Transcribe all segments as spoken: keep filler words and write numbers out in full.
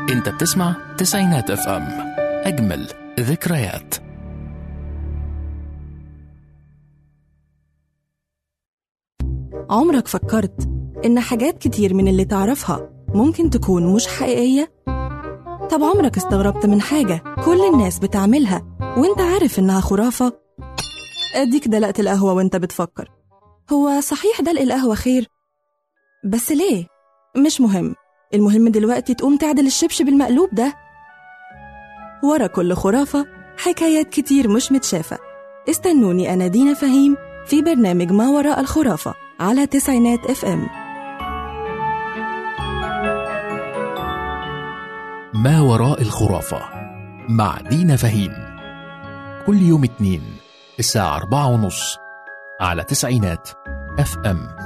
انت بتسمع تسعينات اف ام، اجمل ذكريات. عمرك فكرت إن حاجات كتير من اللي تعرفها ممكن تكون مش حقيقية؟ طب عمرك استغربت من حاجة كل الناس بتعملها وانت عارف إنها خرافة؟ أديك دلقت القهوة وانت بتفكر، هو صحيح دلق القهوة خير؟ بس ليه؟ مش مهم، المهم دلوقتي تقوم تعدل الشبشب المقلوب ده. ورا كل خرافة حكايات كتير مش متشافة. استنوني أنا دينا فهيم في برنامج ما وراء الخرافة على تسعينات اف ام. ما وراء الخرافة مع دينا فهيم، كل يوم اثنين الساعة أربعة ونص على تسعينات اف ام.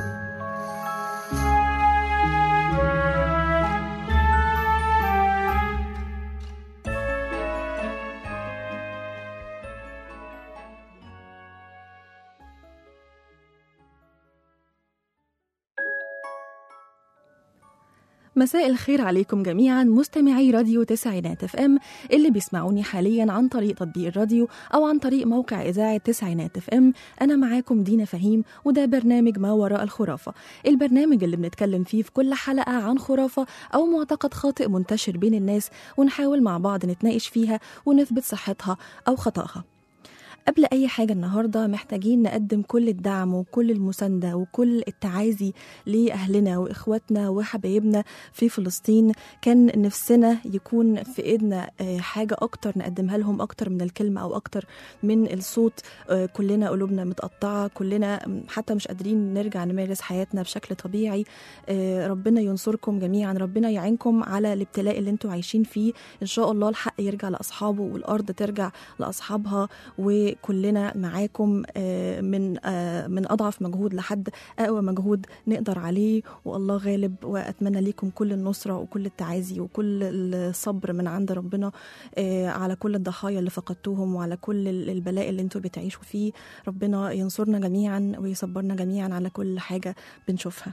مساء الخير عليكم جميعا مستمعي راديو تسعينات اف ام اللي بيسمعوني حاليا عن طريق تطبيق الراديو او عن طريق موقع اذاعه تسعينات اف ام. انا معاكم دينا فهيم وده برنامج ما وراء الخرافه، البرنامج اللي بنتكلم فيه في كل حلقه عن خرافه او معتقد خاطئ منتشر بين الناس ونحاول مع بعض نتناقش فيها ونثبت صحتها او خطأها. قبل أي حاجة النهاردة محتاجين نقدم كل الدعم وكل المساندة وكل التعازي لأهلنا وإخواتنا وحبايبنا في فلسطين. كان نفسنا يكون في إيدنا حاجة أكتر نقدمها لهم، أكتر من الكلمة أو أكتر من الصوت. كلنا قلوبنا متقطعة، كلنا حتى مش قادرين نرجع نمارس حياتنا بشكل طبيعي. ربنا ينصركم جميعا، ربنا يعينكم على الابتلاء اللي انتوا عايشين فيه. إن شاء الله الحق يرجع لأصحابه والأرض ترجع لأصحابها، و كلنا معاكم من من أضعف مجهود لحد أقوى مجهود نقدر عليه، والله غالب. وأتمنى لكم كل النصرة وكل التعازي وكل الصبر من عند ربنا على كل الضحايا اللي فقدتوهم وعلى كل البلاء اللي انتوا بتعيشوا فيه. ربنا ينصرنا جميعا ويصبرنا جميعا على كل حاجة بنشوفها.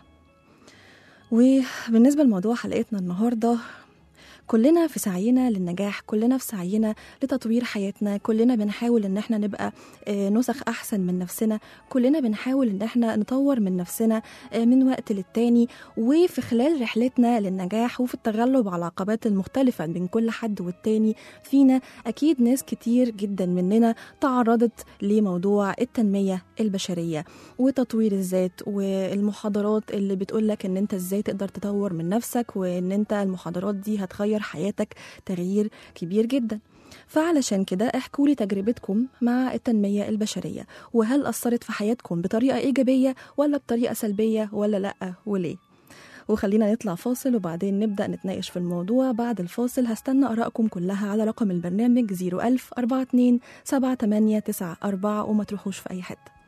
وبالنسبة لموضوع حلقتنا النهاردة، كلنا في سعينا للنجاح، كلنا في سعينا لتطوير حياتنا، كلنا بنحاول ان احنا نبقى نسخ احسن من نفسنا، كلنا بنحاول ان احنا نطور من نفسنا من وقت للتاني. وفي خلال رحلتنا للنجاح وفي التغلب على العقبات المختلفة بين كل حد والتاني فينا، اكيد ناس كتير جدا مننا تعرضت لموضوع التنمية البشرية وتطوير الذات والمحاضرات اللي بتقولك ان انت ازاي تقدر تطور من نفسك، وان انت المحاضرات دي هتغير حياتك تغيير كبير جدا. فعلشان كده احكوا لي تجربتكم مع التنمية البشرية، وهل أثرت في حياتكم بطريقة إيجابية ولا بطريقة سلبية ولا لأ، وليه؟ وخلينا نطلع فاصل وبعدين نبدأ نتناقش في الموضوع. بعد الفاصل هستنى آرائكم كلها على رقم البرنامج صفر ألف أربعة اتنين سبعة تمانية تسعة أربعة، وما تروحوش في أي حتة.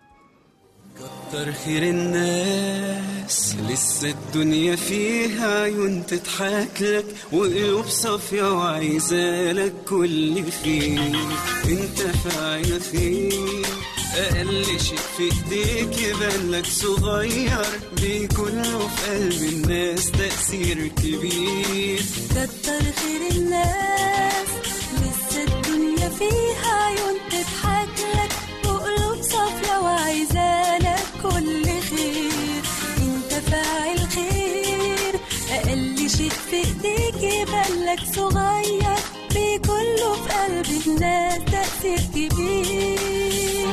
كتر خير الناس لسه الدنيا فيها عيون تضحك لك وقلوب صافية وعايزالك كل خير. انت فاعل خير، اقل شيء في ايديك يبان لك صغير، بيكون له في قلب الناس تأثير كبير. كتر خير الناس لسه الدنيا فيها عيون تضحك لك وقلوب صافية وعايزالك كل خير. انت فاعل خير، اقل شيء في ايديك يبان لك صغير، بيكون له في قلب الناس تأثير كبير.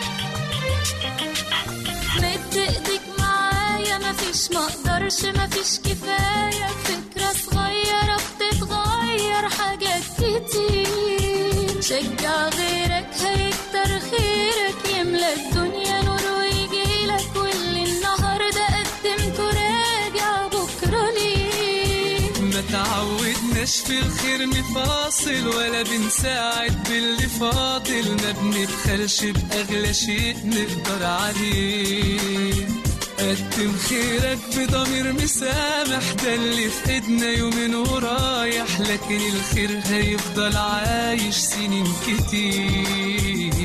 مد ايديك معايا، مفيش مقدرش مفيش كفاية، فكرة صغيرة بتتغير حاجات كتير. شجع غيرك هيكتر خيرك، يملى الدنيا نور ويجيلك، واللي النهاردة قدمته راجع بكرة ليه. ما تعودناش في الخير نفاصل ولا بنساعد باللي فاضل، ما بنبخلش بأغلى شيء نقدر عليه. قدم خيرك بضمير مسامح، ده اللي في ايدنا يومين ورايح، لكن الخير هيفضل عايش سنين كتير.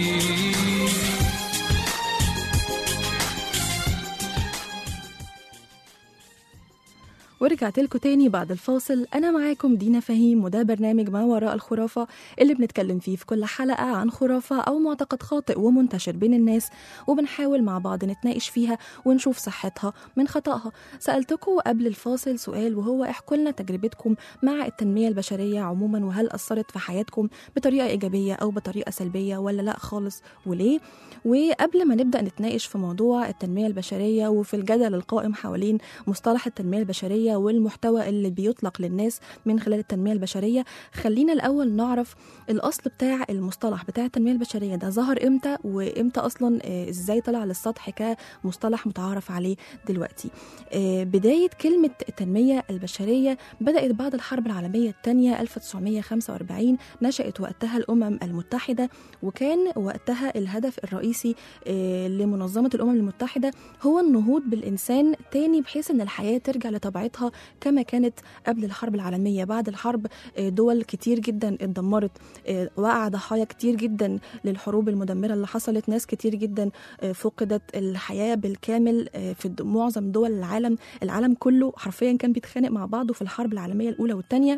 ورجعت لكم تاني بعد الفاصل. أنا معاكم دينا فهيم، وده برنامج ما وراء الخرافة اللي بنتكلم فيه في كل حلقة عن خرافة أو معتقد خاطئ ومنتشر بين الناس، وبنحاول مع بعض نتناقش فيها ونشوف صحتها من خطأها. سألتكم قبل الفاصل سؤال، وهو احكوا لنا تجربتكم مع التنمية البشرية عموما، وهل أثرت في حياتكم بطريقة إيجابية أو بطريقة سلبية ولا لا خالص، وليه؟ وقبل ما نبدأ نتناقش في موضوع التنمية البشرية وفي الجدل القائم حوالين مصطلح التنمية البشرية والمحتوى اللي بيطلق للناس من خلال التنمية البشرية، خلينا الأول نعرف الأصل بتاع المصطلح بتاع التنمية البشرية ده ظهر إمتى، وإمتى أصلا إزاي طلع للسطح كمصطلح متعارف عليه دلوقتي. بداية كلمة التنمية البشرية بدأت بعد الحرب العالمية الثانية ألف وتسعمية وخمسة وأربعين، نشأت وقتها الأمم المتحدة، وكان وقتها الهدف الرئيسي لمنظمة الأمم المتحدة هو النهوض بالإنسان تاني، بحيث أن الحياة ترجع لطبيعتها كما كانت قبل الحرب العالمية. بعد الحرب دول كتير جدا اتدمرت، وقع ضحايا كتير جدا للحروب المدمرة اللي حصلت، ناس كتير جدا فقدت الحياة بالكامل في معظم دول العالم. العالم كله حرفيا كان بيتخانق مع بعضه في الحرب العالمية الأولى والثانية،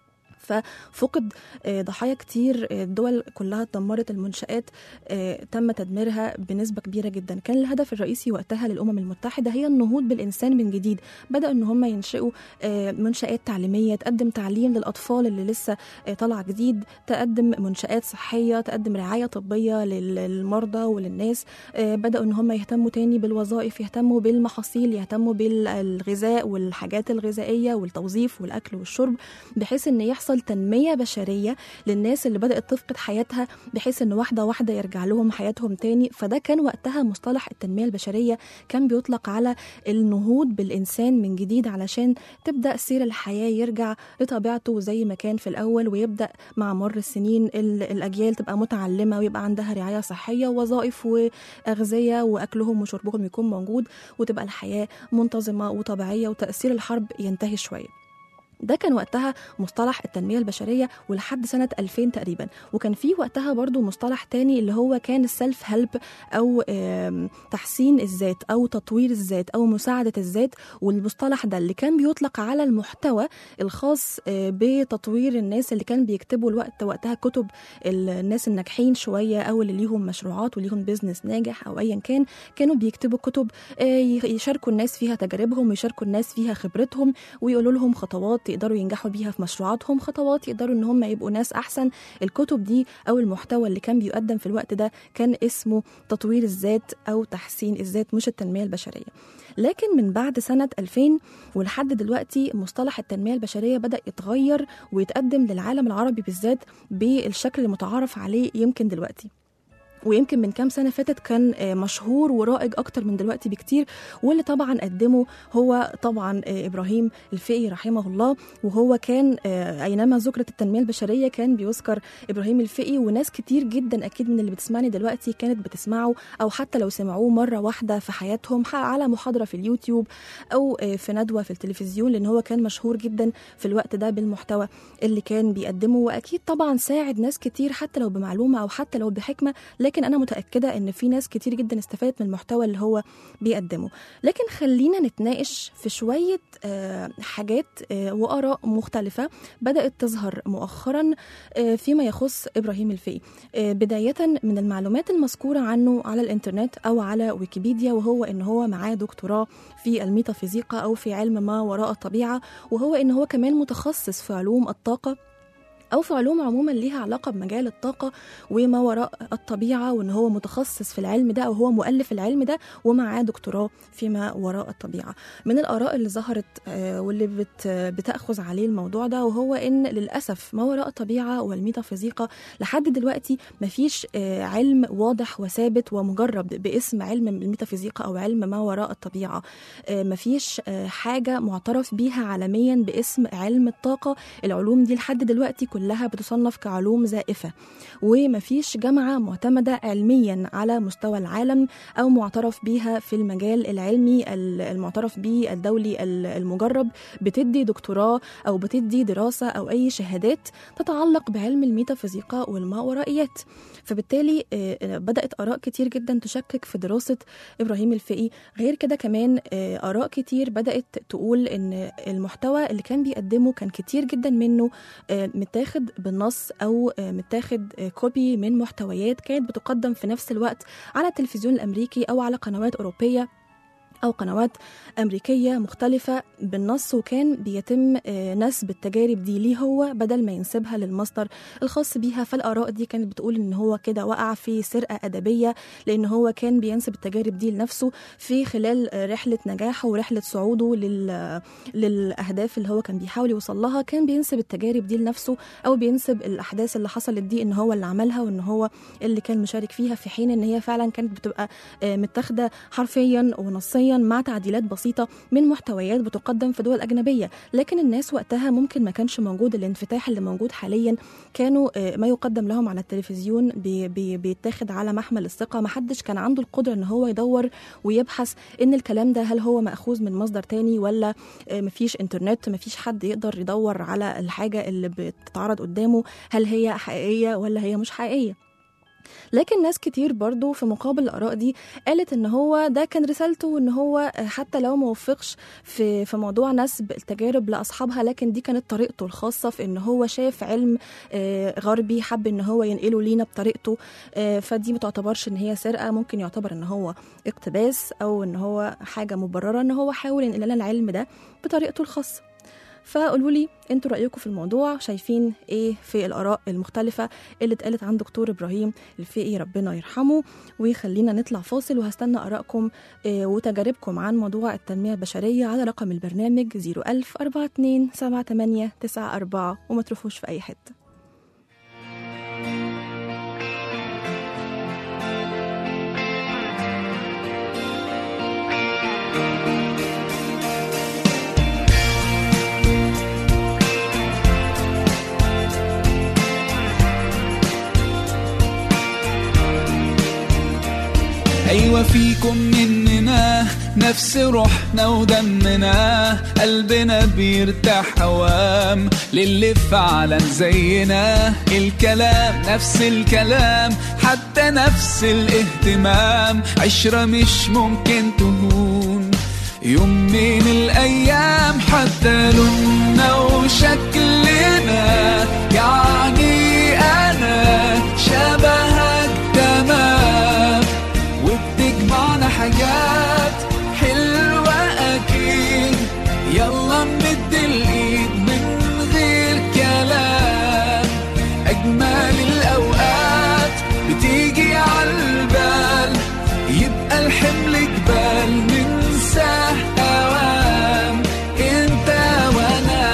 ففقد ضحايا كتير، الدول كلها اتدمرت، المنشآت تم تدميرها بنسبة كبيرة جدا. كان الهدف الرئيسي وقتها للأمم المتحدة هي النهوض بالإنسان من جديد. بدأوا إن هم ينشئوا منشآت تعليمية تقدم تعليم للأطفال اللي لسه طالعة جديد، تقدم منشآت صحية، تقدم رعاية طبية للمرضى وللناس. بدأوا إن هم يهتموا تاني بالوظائف، يهتموا بالمحاصيل، يهتموا بالغذاء والحاجات الغذائية والتوظيف والأكل والشرب، بحيث إن يحصل تنمية بشرية للناس اللي بدأت تفقد حياتها، بحيث ان واحدة واحدة يرجع لهم حياتهم تاني. فده كان وقتها مصطلح التنمية البشرية، كان بيطلق على النهوض بالإنسان من جديد علشان تبدأ سير الحياة يرجع لطبيعته زي ما كان في الأول، ويبدأ مع مر السنين الأجيال تبقى متعلمة ويبقى عندها رعاية صحية ووظائف وأغذية وأكلهم وشربهم يكون موجود، وتبقى الحياة منتظمة وطبيعية وتأثير الحرب ينتهي شوية. ده كان وقتها مصطلح التنمية البشرية ولحد سنة ألفين تقريبا. وكان فيه وقتها برضو مصطلح تاني اللي هو كان السلف هيلب، أو تحسين الذات أو تطوير الذات أو مساعدة الذات. والمصطلح ده اللي كان بيطلق على المحتوى الخاص بتطوير الناس اللي كان بيكتبوا الوقت وقتها كتب الناس الناجحين شوية، أو اللي ليهم مشروعات وليهم بيزنس ناجح أو أيا كان، كانوا بيكتبوا كتب يشاركوا الناس فيها تجاربهم ويشاركوا الناس فيها خبرتهم، ويقولوا لهم خطوات يقدروا ينجحوا بيها في مشروعاتهم، خطوات يقدروا ان هم يبقوا ناس احسن. الكتب دي او المحتوى اللي كان بيقدم في الوقت ده كان اسمه تطوير الذات او تحسين الذات، مش التنمية البشرية. لكن من بعد سنة ألفين ولحد دلوقتي مصطلح التنمية البشرية بدأ يتغير ويتقدم للعالم العربي بالذات بالشكل المتعارف عليه يمكن دلوقتي، ويمكن من كام سنة فاتت كان مشهور ورائج أكتر من دلوقتي بكتير. واللي طبعا قدمه هو طبعا إبراهيم الفقي رحمه الله، وهو كان أينما ذكرت التنمية البشرية كان بيذكر إبراهيم الفقي. وناس كتير جدا أكيد من اللي بتسمعني دلوقتي كانت بتسمعه، أو حتى لو سمعوه مرة واحدة في حياتهم على محاضرة في اليوتيوب أو في ندوة في التلفزيون، لأن هو كان مشهور جدا في الوقت ده بالمحتوى اللي كان بيقدمه. وأكيد طبعا ساعد ناس كتير حتى لو بمعلومة أو حتى لو بحكمة، لكن أنا متأكدة إن في ناس كتير جدا استفادت من المحتوى اللي هو بيقدمه. لكن خلينا نتناقش في شوية حاجات وآراء مختلفة بدأت تظهر مؤخرا فيما يخص إبراهيم الفقي، بداية من المعلومات المذكورة عنه على الإنترنت أو على ويكيبيديا، وهو إن هو معاه دكتوراه في الميتافيزيقا أو في علم ما وراء الطبيعة، وهو إن هو كمان متخصص في علوم الطاقة أو في علوم عموما ليها علاقة بمجال الطاقة وما وراء الطبيعة، وإن هو متخصص في العلم ده أو هو مؤلف العلم ده ومعاه دكتوراه فيما وراء الطبيعة. من الآراء اللي ظهرت واللي بت بتأخذ عليه الموضوع ده، وهو إن للأسف ما وراء الطبيعة والميتافيزيقا لحد دلوقتي مفيش علم واضح وثابت ومجرب باسم علم الميتافيزيقا أو علم ما وراء الطبيعة. مفيش حاجة معترف بيها عالميا باسم علم الطاقة. العلوم دي لحد دلوقتي كلها بتصنف كعلوم زائفة، ومفيش جامعة معتمدة علميا على مستوى العالم أو معترف بيها في المجال العلمي المعترف به الدولي المجرب بتدي دكتوراه أو بتدي دراسة أو أي شهادات تتعلق بعلم الميتافيزيقا والماورائيات. فبالتالي بدأت آراء كتير جدا تشكك في دراسة إبراهيم الفقي. غير كده كمان آراء كتير بدأت تقول إن المحتوى اللي كان بيقدمه كان كتير جدا منه متاخد بالنص أو متاخد كوبي من محتويات كانت بتقدم في نفس الوقت على التلفزيون الأمريكي أو على قنوات أوروبية أو قنوات أمريكية مختلفة بالنص، وكان بيتم نسب التجارب دي ليه هو بدل ما ينسبها للمصدر الخاص بيها. فالآراء دي كانت بتقول إن هو كده وقع في سرقة أدبية، لأن هو كان بينسب التجارب دي لنفسه في خلال رحلة نجاحه ورحلة صعوده لل... للأهداف اللي هو كان بيحاول يوصل لها. كان بينسب التجارب دي لنفسه أو بينسب الأحداث اللي حصلت دي إن هو اللي عملها وإن هو اللي كان مشارك فيها، في حين إن هي فعلا كانت بتبقى متاخدة حرفيا ونصيا مع تعديلات بسيطة من محتويات بتقدم في دول أجنبية. لكن الناس وقتها ممكن ما كانش موجود الانفتاح اللي موجود حاليا، كانوا ما يقدم لهم على التلفزيون بي بي بيتاخد على محمل الثقة. محدش كان عنده القدرة ان هو يدور ويبحث ان الكلام ده هل هو مأخوذ من مصدر تاني ولا مفيش انترنت، مفيش حد يقدر يدور على الحاجة اللي بتتعرض قدامه هل هي حقيقية ولا هي مش حقيقية. لكن ناس كتير برضو في مقابل الآراء دي قالت ان هو ده كان رسالته، ان هو حتى لو موفقش في في موضوع نسب التجارب لأصحابها، لكن دي كانت طريقته الخاصة في ان هو شاف علم غربي حب ان هو ينقله لينا بطريقته. فدي ما تعتبرش ان هي سرقة، ممكن يعتبر ان هو اقتباس او ان هو حاجة مبررة ان هو حاول ينقل لنا العلم ده بطريقته الخاصة. فقولوا لي انتوا رأيكم في الموضوع، شايفين ايه في الآراء المختلفة اللي اتقالت عن دكتور إبراهيم الفقي ربنا يرحمه. وخلينا نطلع فاصل وهستنى آراءكم اه وتجاربكم عن موضوع التنمية البشرية على رقم البرنامج صفر ألف أربعة اتنين سبعة تمانية تسعة أربعة وما تروحوش في أي حتة. أيوة فيكم مننا نفس روحنا ودمنا، قلبنا بيرتاح هوام للي فعلا زينا، الكلام نفس الكلام حتى نفس الاهتمام، عشرة مش ممكن تهون يوم من الأيام، حتى لوننا وشكلنا يعني أنا شبهك تمام، وبتجمعنا حاجات حلوة أكيد، يلا نمد الإيد من غير كلام، أجمل الأوقات بتيجي عالبال، يبقى الحمل جبال ننساه أوام، انت وانا.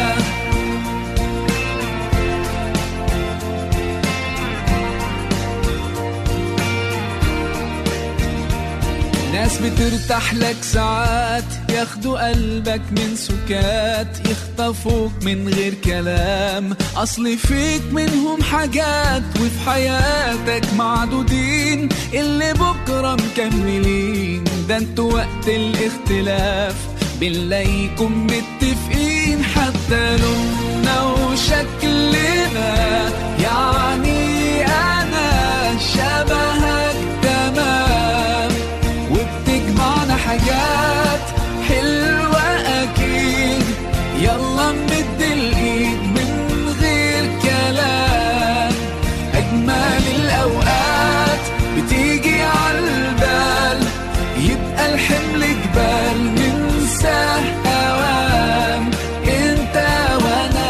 ناس بترتاح لك ساعات، ياخدوا قلبك من سكات، يخطفوك من غير كلام، أصل فيك منهم حاجات وفي حياتك معدودين، اللي بكرة مكملين، ده انتوا وقت الاختلاف بنلاقيكم متفقين، حتى لوننا وشكلنا يعني أنا شبهك تمام، وبتجمعنا حاجات حلوة أكيد، يلا نمد الإيد من غير كلام، أجمل الأوقات بتيجي عالبال، يبقى الحمل جبال ننساه أوام، انت وانا.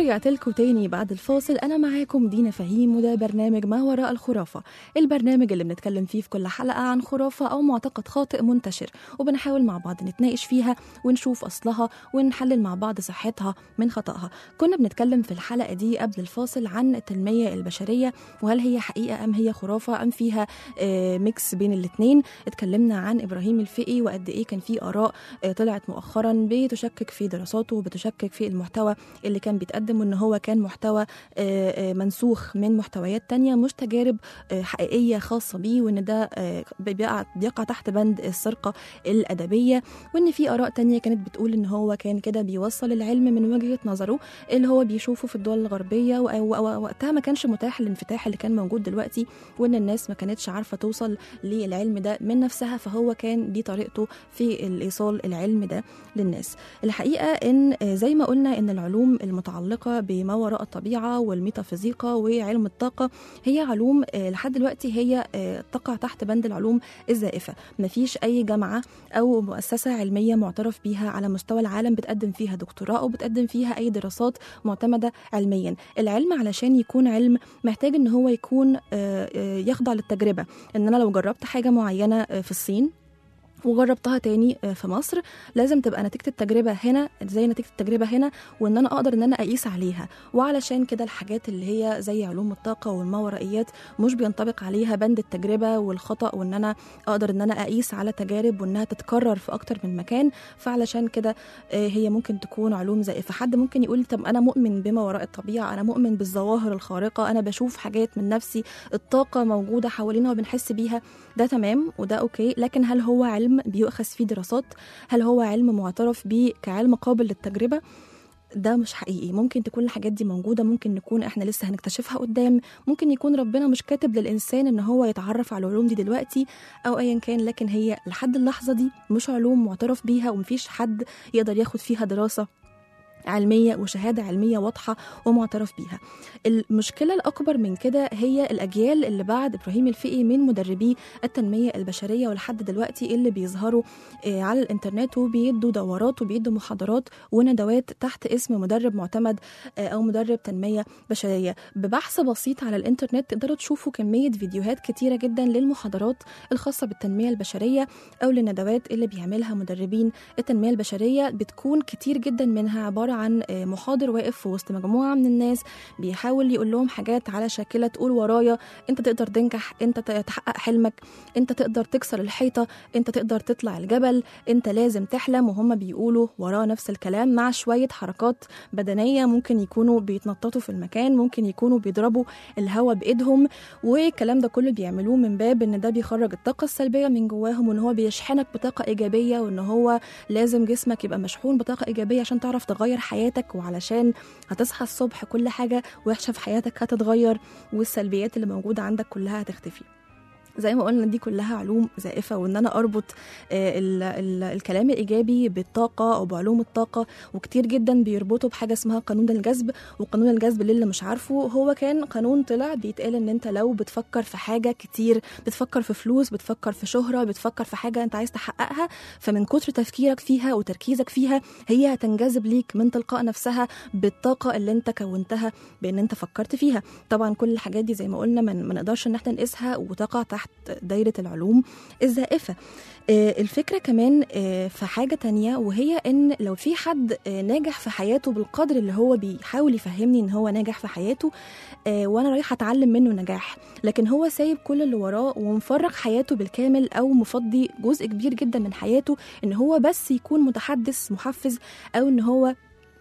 ورجعت لكم تاني بعد الفاصل. أنا معاكم دينا فهيم، وده برنامج ما وراء الخرافة، البرنامج اللي بنتكلم فيه في كل حلقة عن خرافة أو معتقد خاطئ منتشر، وبنحاول مع بعض نتناقش فيها ونشوف أصلها ونحلل مع بعض صحتها من خطأها. كنا بنتكلم في الحلقة دي قبل الفاصل عن التنمية البشرية، وهل هي حقيقة أم هي خرافة أم فيها آه ميكس بين الاتنين. اتكلمنا عن إبراهيم الفقي وقد إيه كان فيه آراء آه طلعت مؤخرا بتشكك في دراساته وبتشكك في المحتوى اللي كان بيتقدم، وان هو كان محتوى منسوخ من محتويات تانية مش تجارب حقيقية خاصة بيه، وان ده بيقع, بيقع تحت بند السرقة الأدبية، وان في آراء تانية كانت بتقول ان هو كان كده بيوصل العلم من وجهة نظره اللي هو بيشوفه في الدول الغربية، ووقتها ما كانش متاح الانفتاح اللي كان موجود دلوقتي، وان الناس ما كانتش عارفة توصل للعلم ده من نفسها، فهو كان دي طريقته في الإيصال العلم ده للناس. الحقيقة ان زي ما قلنا ان العلوم المتعلقة بما وراء الطبيعة والميتافيزيقا وعلم الطاقة هي علوم لحد دلوقتي هي تقع تحت بند العلوم الزائفة. مفيش أي جامعة أو مؤسسة علمية معترف بيها على مستوى العالم بتقدم فيها دكتوراه أو بتقدم فيها أي دراسات معتمدة علميا. العلم علشان يكون علم محتاج إن هو يكون يخضع للتجربة، إن أنا لو جربت حاجة معينة في الصين وجربتها تاني في مصر لازم تبقى نتيجة التجربة هنا زي نتيجة التجربة هنا، وان انا اقدر ان انا اقيس عليها. وعلشان كده الحاجات اللي هي زي علوم الطاقة والماورائيات مش بينطبق عليها بند التجربة والخطأ، وان انا اقدر ان انا اقيس على تجارب وانها تتكرر في اكتر من مكان، فعلشان كده هي ممكن تكون علوم زائفة. حد ممكن يقول طب انا مؤمن بما وراء الطبيعة، انا مؤمن بالظواهر الخارقة، انا بشوف حاجات من نفسي، الطاقة موجودة حوالينا وبنحس بيها، ده تمام وده اوكي، لكن هل هو علم بيؤخذ فيه دراسات؟ هل هو علم معترف بيه كعلم قابل للتجربة؟ ده مش حقيقي. ممكن تكون الحاجات دي موجودة، ممكن نكون احنا لسه هنكتشفها قدام، ممكن يكون ربنا مش كاتب للإنسان ان هو يتعرف على العلوم دي دلوقتي او ايا كان، لكن هي لحد اللحظة دي مش علوم معترف بيها ومفيش حد يقدر ياخد فيها دراسة علمية وشهادة علمية واضحة ومعترف بيها. المشكلة الأكبر من كده هي الأجيال اللي بعد إبراهيم الفقي من مدربي التنمية البشرية ولحد دلوقتي اللي بيظهروا على الإنترنت وبيدوا دورات وبيدوا محاضرات وندوات تحت اسم مدرب معتمد أو مدرب تنمية بشرية. ببحث بسيط على الإنترنت تقدروا تشوفوا كمية فيديوهات كتيرة جدا للمحاضرات الخاصة بالتنمية البشرية أو للندوات اللي بيعملها مدربين التنمية البشرية. بتكون كتير جدا منها عبارة عن محاضر واقف في وسط مجموعة من الناس بيحاول يقول لهم حاجات على شاكلة تقول ورايا انت تقدر تنجح، انت تحقق حلمك، انت تقدر تكسر الحيطة، انت تقدر تطلع الجبل، انت لازم تحلم، وهم بيقولوا وراه نفس الكلام مع شوية حركات بدنية، ممكن يكونوا بيتنططوا في المكان، ممكن يكونوا بيضربوا الهواء بإيدهم، والكلام ده كله بيعملوه من باب ان ده بيخرج الطاقة السلبية من جواهم، وان هو بيشحنك بطاقة إيجابية، وان هو لازم جسمك يبقى مشحون بطاقة إيجابية عشان تعرف تغير حياتك، وعلشان هتصحى الصبح كل حاجة وحشة في حياتك هتتغير والسلبيات اللي موجودة عندك كلها هتختفي. زي ما قلنا دي كلها علوم زائفة، وان انا اربط ال ال الكلام الايجابي بالطاقة او بعلوم الطاقة، وكتير جدا بيربطوا بحاجة اسمها قانون الجذب. وقانون الجذب اللي مش عارفه هو كان قانون طلع بيتقال ان انت لو بتفكر في حاجة كتير، بتفكر في فلوس، بتفكر في شهرة، بتفكر في حاجة انت عايز تحققها، فمن كتر تفكيرك فيها وتركيزك فيها هي هتنجذب ليك من تلقاء نفسها بالطاقة اللي انت كونتها بان انت فكرت فيها. طبعا كل الحاجات دي زي ما قلنا ما نقدرش ان احنا نقيسها وتقع تحت دايرة العلوم الزائفة. الفكرة كمان في حاجة تانية، وهي ان لو في حد ناجح في حياته بالقدر اللي هو بيحاول يفهمني ان هو ناجح في حياته وانا رايحة اتعلم منه نجاح، لكن هو سايب كل اللي وراه ومفرغ حياته بالكامل او مفضي جزء كبير جدا من حياته ان هو بس يكون متحدث محفز او ان هو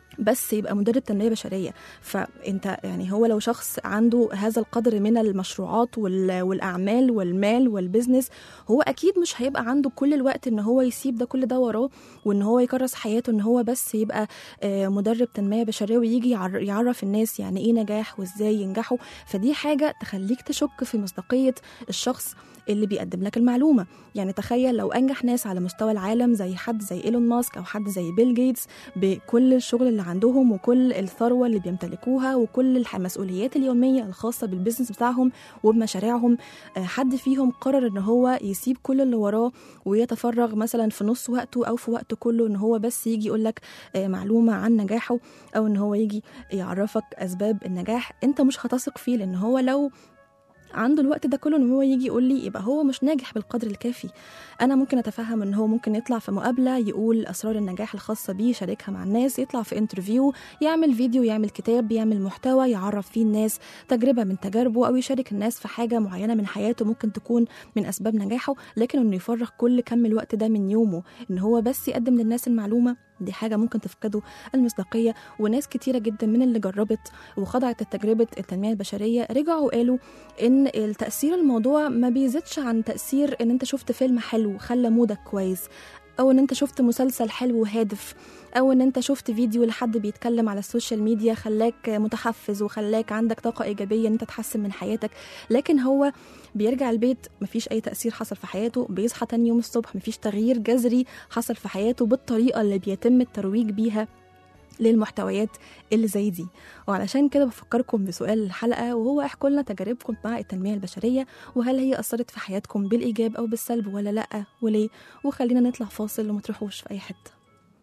بس يبقى مدرب تنمية بشرية. فانت يعني هو لو شخص عنده هذا القدر من المشروعات والأعمال والمال والبزنس، هو أكيد مش هيبقى عنده كل الوقت ان هو يسيب ده كل ده وراه وان هو يكرس حياته ان هو بس يبقى مدرب تنمية بشرية ويجي يعرف الناس يعني ايه نجاح وازاي ينجحوا. فدي حاجة تخليك تشك في مصداقية الشخص اللي بيقدم لك المعلومة. يعني تخيل لو أنجح ناس على مستوى العالم زي حد زي إيلون ماسك أو حد زي بيل جيتس بكل الشغل اللي اللي عندهم وكل الثروة اللي بيمتلكوها وكل المسؤوليات اليومية الخاصة بالبزنس بتاعهم وبمشاريعهم، حد فيهم قرر ان هو يسيب كل اللي وراه ويتفرغ مثلا في نص وقته او في وقته كله ان هو بس يجي يقولك معلومة عن نجاحه او ان هو يجي يعرفك اسباب النجاح، انت مش هتثق فيه، لان هو لو عنده الوقت ده كله ان هو يجي يقول لي يبقى هو مش ناجح بالقدر الكافي. انا ممكن اتفهم ان هو ممكن يطلع في مقابله يقول اسرار النجاح الخاصه بيه، يشاركها مع الناس، يطلع في انترفيو، يعمل فيديو، يعمل كتاب، يعمل محتوى يعرف فيه الناس تجربه من تجاربه، او يشارك الناس في حاجه معينه من حياته ممكن تكون من اسباب نجاحه. لكن انه يفرغ كل كم الوقت ده من يومه ان هو بس يقدم للناس المعلومه، دي حاجة ممكن تفقده المصداقية. وناس كتيرة جدا من اللي جربت وخضعت لتجربة التنمية البشرية رجعوا وقالوا إن التأثير الموضوع ما بيزيدش عن تأثير إن أنت شفت فيلم حلو خلى مودك كويس، أو إن أنت شفت مسلسل حلو وهادف، أو إن أنت شفت فيديو لحد بيتكلم على السوشيال ميديا خلاك متحفز وخلاك عندك طاقة إيجابية إن أنت تحسن من حياتك. لكن هو بيرجع البيت مفيش أي تأثير حصل في حياته، بيصحى تاني يوم الصبح مفيش تغيير جذري حصل في حياته بالطريقة اللي بيتم الترويج بيها للمحتويات اللي زي دي. وعلشان كده بفكركم بسؤال الحلقة، وهو احكوا لنا تجاربكم مع التنمية البشرية، وهل هي أثرت في حياتكم بالإيجاب أو بالسلب ولا لأ، وليه؟ وخلينا نطلع فاصل وما تروحوش في أي حتة.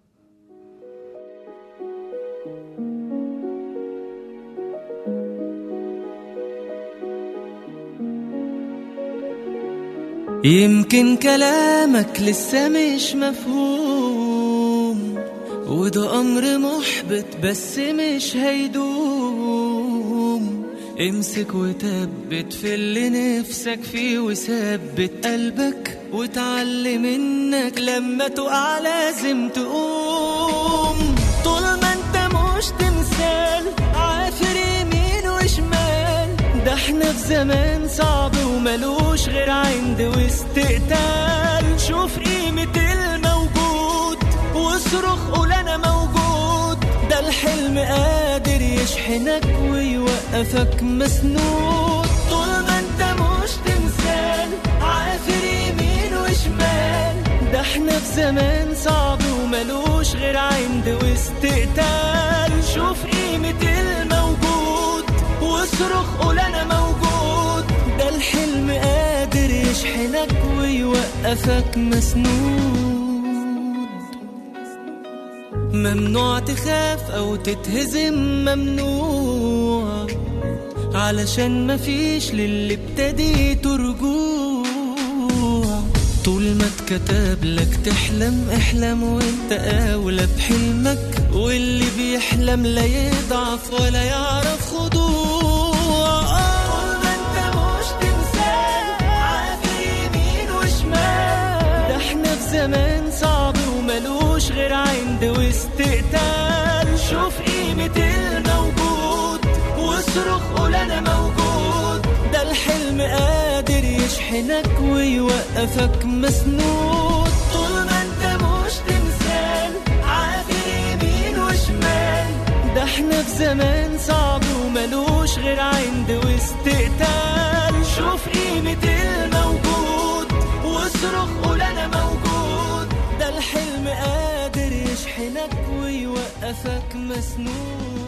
يمكن كلامك لسه مش مفهوم، وده أمر محبط بس مش هيدوم. امسك وثبت في اللي نفسك فيه وثبت قلبك وتعلم انك لما تقع لازم تقوم. طول ما انت مش تمثال عافر يمين وشمال، ده احنا في زمان صعب وملوش غير عند واستقتال. شوف قيمة الموجود واصرخ قول انا موجود، ده الحلم قادر يشحنك ويوقفك مسنود. طول ما انت مش تمثال عافر يمين وشمال، ده احنا في زمان صعب وملوش غير عند واستقتال. شوف قيمة الموجود واصرخ قول انا موجود، ده الحلم قادر يشحنك ويوقفك مسنود. ممنوع تخاف او تتهزم، ممنوع، علشان مفيش للي ابتديته رجوع. طول ما اتكتب لك تحلم احلم وانت اولى بحلمك، واللي بيحلم لا يضعف ولا يعرف خضوع. طول ما انت مش تمثال عافر يمين وشمال، ده احنا في زمان صعب وملوش غير عند واستقتال. شوف قيمة الموجود واصرخ قول انا موجود، ده الحلم قادر يشحنك ويوقفك مسنود. طول ما انت مش تمثال عافر يمين وشمال، ده احنا في زمان صعب وملوش غير عند واستقتال. شوف قيمة الموجود واصرخ قول انا موجود، ده الحلم قادر يشحنك ويوقفك مسنود.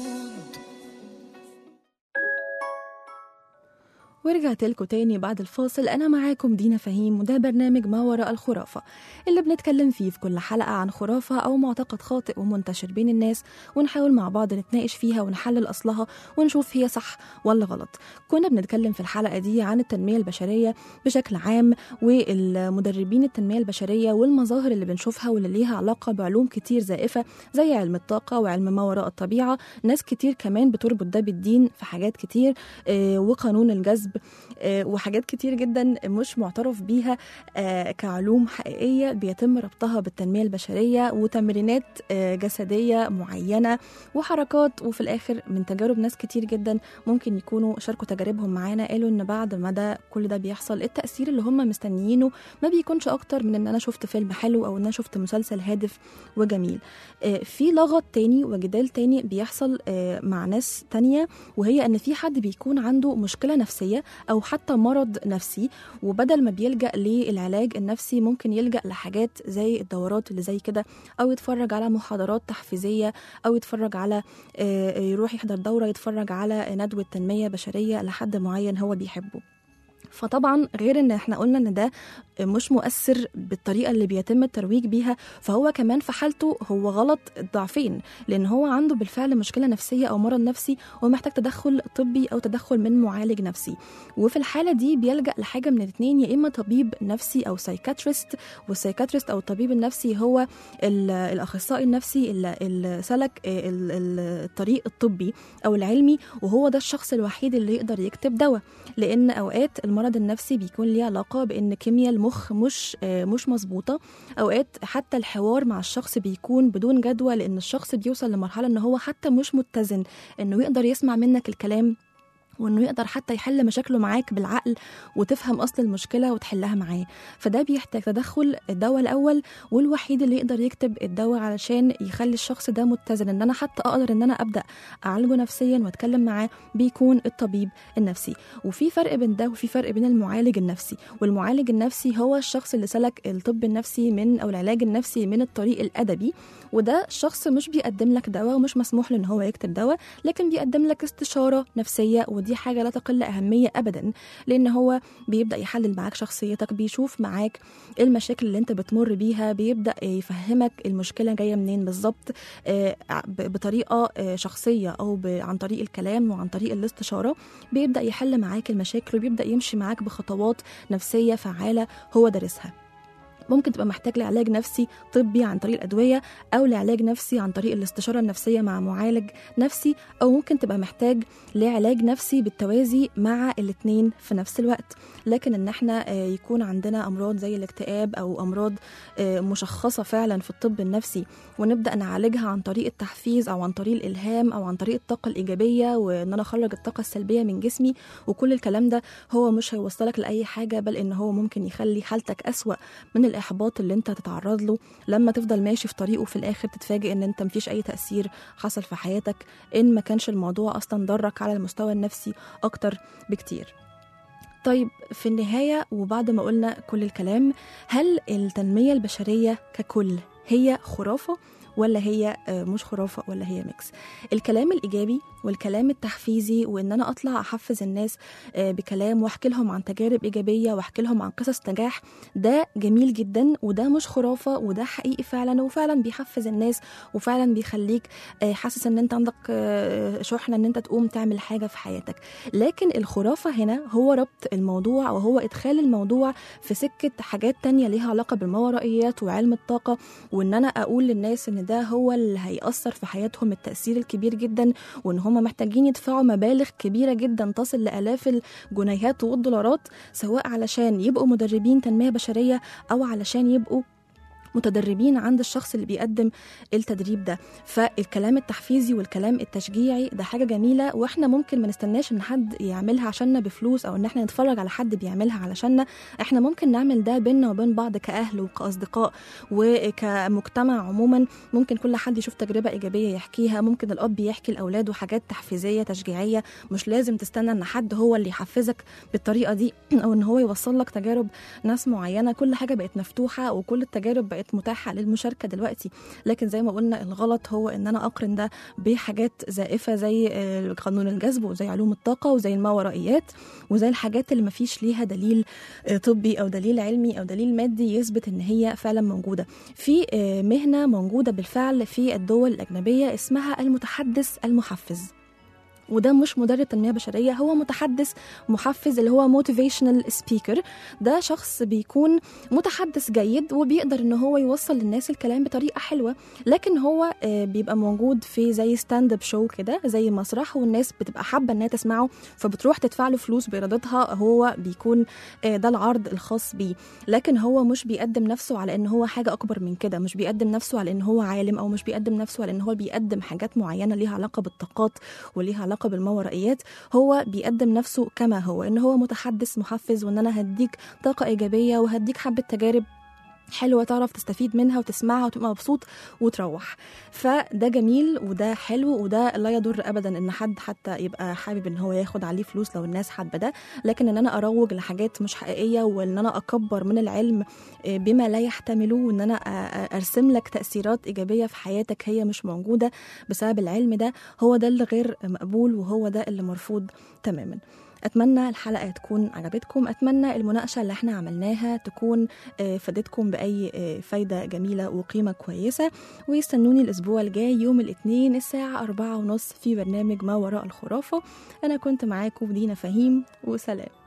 ورجعت لكم تاني بعد الفاصل. أنا معاكم دينا فهيم، وده برنامج ما وراء الخرافة اللي بنتكلم فيه في كل حلقة عن خرافة أو معتقد خاطئ ومنتشر بين الناس، ونحاول مع بعض نتناقش فيها ونحلل أصلها ونشوف هي صح ولا غلط. كنا بنتكلم في الحلقة دي عن التنمية البشرية بشكل عام، والمدربين التنمية البشرية والمظاهر اللي بنشوفها واللي ليها علاقة بعلوم كتير زائفة زي علم الطاقة وعلم ما وراء الطبيعة. ناس كتير كمان بتربط ده بالدين في حاجات كتير، آه وقانون الجذب وحاجات كتير جدا مش معترف بيها كعلوم حقيقية بيتم ربطها بالتنمية البشرية، وتمرينات جسدية معينة وحركات. وفي الآخر من تجارب ناس كتير جدا ممكن يكونوا شاركوا تجاربهم معانا، قالوا إن بعد ما ده كل ده بيحصل التأثير اللي هم مستنيينه ما بيكونش أكتر من إن أنا شفت فيلم حلو أو إن أنا شفت مسلسل هادف وجميل. في لغط تاني وجدال تاني بيحصل مع ناس تانية، وهي إن في حد بيكون عنده مشكلة نفسية أو حتى مرض نفسي، وبدل ما بيلجأ للعلاج النفسي ممكن يلجأ لحاجات زي الدورات اللي زي كده، أو يتفرج على محاضرات تحفيزية، أو يتفرج على يروح يحضر دورة، يتفرج على ندوة تنمية بشرية لحد معين هو بيحبه. فطبعا غير ان احنا قلنا ان ده مش مؤثر بالطريقه اللي بيتم الترويج بيها، فهو كمان في حالته هو غلط الضعفين، لان هو عنده بالفعل مشكله نفسيه او مرض نفسي ومحتاج تدخل طبي او تدخل من معالج نفسي. وفي الحاله دي بيلجأ لحاجه من الاثنين، يا اما طبيب نفسي او سايكاتريست، والسايكاتريست او الطبيب النفسي هو الاخصائي النفسي اللي سلك الطريق الطبي او العلمي، وهو ده الشخص الوحيد اللي يقدر يكتب دواء، لان اوقات المرض النفسي بيكون ليه علاقه بان كيمياء المخ مش مش مظبوطه، اوقات حتى الحوار مع الشخص بيكون بدون جدوى، لان الشخص بيوصل لمرحله ان هو حتى مش متزن انه يقدر يسمع منك الكلام، وانه يقدر حتى يحل مشاكله معاك بالعقل وتفهم اصل المشكله وتحلها معاه. فده بيحتاج تدخل الدواء الاول، والوحيد اللي يقدر يكتب الدواء علشان يخلي الشخص ده متزن ان انا حتى اقدر ان انا ابدا اعالجه نفسيا واتكلم معاه، بيكون الطبيب النفسي. وفي فرق بين ده وفي فرق بين المعالج النفسي. والمعالج النفسي هو الشخص اللي سلك الطب النفسي من او العلاج النفسي من الطريق الادبي، وده شخص مش بيقدم لك دواء ومش مسموح له ان هو يكتب دواء، لكن بيقدم لك استشاره نفسيه، ودي حاجة لا تقل أهمية أبدا، لأن هو بيبدأ يحلل معاك شخصيتك، بيشوف معاك المشاكل اللي انت بتمر بيها، بيبدأ يفهمك المشكلة جاية منين بالظبط بطريقة شخصية أو عن طريق الكلام وعن طريق الاستشارة، بيبدأ يحل معاك المشاكل وبيبدأ يمشي معاك بخطوات نفسية فعالة هو دارسها. ممكن تبقى محتاج لعلاج نفسي طبي عن طريق الأدوية، أو لعلاج نفسي عن طريق الاستشارة النفسية مع معالج نفسي، أو ممكن تبقى محتاج لعلاج نفسي بالتوازي مع الاثنين في نفس الوقت. لكن إن احنا يكون عندنا أمراض زي الاكتئاب أو أمراض مشخصة فعلا في الطب النفسي ونبدأ نعالجها عن طريق التحفيز أو عن طريق الإلهام أو عن طريق الطاقة الإيجابية، وإن أنا أخرج الطاقة السلبية من جسمي، وكل الكلام ده هو مش هيوصلك لأي حاجة، بل إن هو ممكن يخلي حالتك أسوأ من الإحباط اللي انت هتتعرض له لما تفضل ماشي في طريقه، في الآخر تتفاجئ ان انت مفيش أي تأثير حصل في حياتك، إن ما كانش الموضوع أصلا ضرك على المستوى النفسي أكتر بكتير. طيب في النهاية وبعد ما قلنا كل الكلام، هل التنمية البشرية ككل هي خرافة ولا هي مش خرافة ولا هي ميكس؟ الكلام الإيجابي والكلام التحفيزي، وإن أنا أطلع أحفز الناس بكلام وأحكي لهم عن تجارب إيجابية وأحكي لهم عن قصص نجاح، ده جميل جدا وده مش خرافة وده حقيقي فعلا، وفعلا بيحفز الناس وفعلا بيخليك حاسس إن أنت عندك شحنة إن أنت تقوم تعمل حاجة في حياتك. لكن الخرافة هنا هو ربط الموضوع وهو إدخال الموضوع في سكة حاجات تانية ليها علاقة بالماورائيات وعلم الطاقة، وإن أنا أقول للناس إن ده هو اللي هيأثر في حياتهم التأثير الكبير جدا، وإن هم محتاجين يدفعوا مبالغ كبيرة جدا تصل لآلاف الجنيهات والدولارات، سواء علشان يبقوا مدربين تنمية بشرية أو علشان يبقوا متدربين عند الشخص اللي بيقدم التدريب ده. فالكلام التحفيزي والكلام التشجيعي ده حاجة جميلة، واحنا ممكن ما نستناش ان حد يعملها عشاننا بفلوس او ان احنا نتفرج على حد بيعملها علشاننا، احنا ممكن نعمل ده بيننا وبين بعض كأهل وكأصدقاء وكمجتمع عموما. ممكن كل حد يشوف تجربة إيجابية يحكيها، ممكن الأب يحكي لأولاده حاجات تحفيزية تشجيعية، مش لازم تستنى ان حد هو اللي يحفزك بالطريقة دي او ان هو يوصل لك تجارب ناس معينة. كل حاجة بقت مفتوحة وكل التجارب بقت متاحة للمشاركة دلوقتي، لكن زي ما قلنا الغلط هو ان انا اقرن ده بحاجات زائفة زي قانون الجذب وزي علوم الطاقة وزي الماورائيات وزي الحاجات اللي مفيش ليها دليل طبي او دليل علمي او دليل مادي يثبت ان هي فعلا موجودة. في مهنة موجودة بالفعل في الدول الأجنبية اسمها المتحدث المحفز، وده مش مدرب تنمية بشرية، هو متحدث محفز اللي هو motivational speaker. ده شخص بيكون متحدث جيد وبيقدر ان هو يوصل للناس الكلام بطريقة حلوة، لكن هو بيبقى موجود في زي ستاند اب شو كده، زي مسرح، والناس بتبقى حابة انها تسمعه فبتروح تدفع له فلوس بإرادتها، هو بيكون ده العرض الخاص بيه. لكن هو مش بيقدم نفسه على ان هو حاجة اكبر من كده، مش بيقدم نفسه على ان هو عالم، او مش بيقدم نفسه على ان هو بيقدم حاجات معينة ليها علاقة بالطاقات وليها علاقة بالماورائيات. هو بيقدم نفسه كما هو، ان هو متحدث محفز، وان انا هديك طاقة ايجابية وهديك حبة تجارب حلوة تعرف تستفيد منها وتسمعها وتبقى مبسوط وتروح. فده جميل وده حلو، وده لا يضر أبدا إن حد حتى يبقى حابب إن هو ياخد عليه فلوس لو الناس حابة ده. لكن إن أنا أروج لحاجات مش حقيقية، وإن أنا أكبر من العلم بما لا يحتمله، وإن أنا أرسم لك تأثيرات إيجابية في حياتك هي مش موجودة بسبب العلم ده، هو ده اللي غير مقبول، وهو ده اللي مرفوض تماما. أتمنى الحلقة تكون عجبتكم، أتمنى المناقشة اللي احنا عملناها تكون فادتكم بأي فايدة جميلة وقيمة كويسة، ويستنوني الأسبوع الجاي يوم الاثنين الساعة أربعة ونص في برنامج ما وراء الخرافة. أنا كنت معاكم دينا فهيم، وسلام.